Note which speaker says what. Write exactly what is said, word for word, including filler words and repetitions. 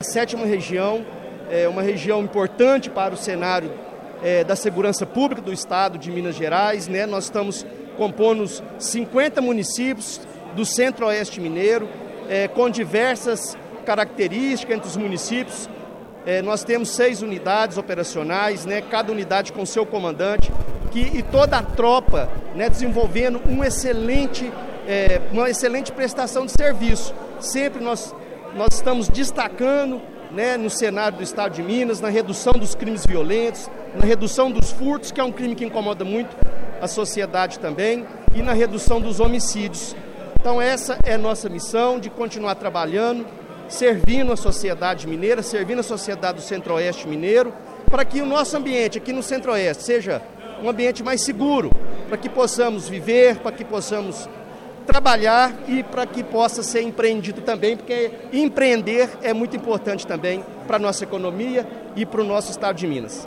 Speaker 1: sétima região, é uma região importante para o cenário é, da segurança pública do estado de Minas Gerais, né? Nós estamos compondo cinquenta municípios do centro-oeste mineiro, é, com diversas características entre os municípios. É, nós temos seis unidades operacionais, né? Cada unidade com seu comandante, que, e toda a tropa, né, desenvolvendo um excelente, é, uma excelente prestação de serviço. Sempre nós, nós estamos destacando, né, no cenário do estado de Minas, na redução dos crimes violentos, na redução dos furtos, que é um crime que incomoda muito a sociedade também, e na redução dos homicídios. Então essa é a nossa missão, de continuar trabalhando, servindo a sociedade mineira, servindo a sociedade do centro-oeste mineiro, para que o nosso ambiente aqui no centro-oeste seja um ambiente mais seguro, para que possamos viver, para que possamos trabalhar e para que possa ser empreendido também, porque empreender é muito importante também para a nossa economia e para o nosso estado de Minas.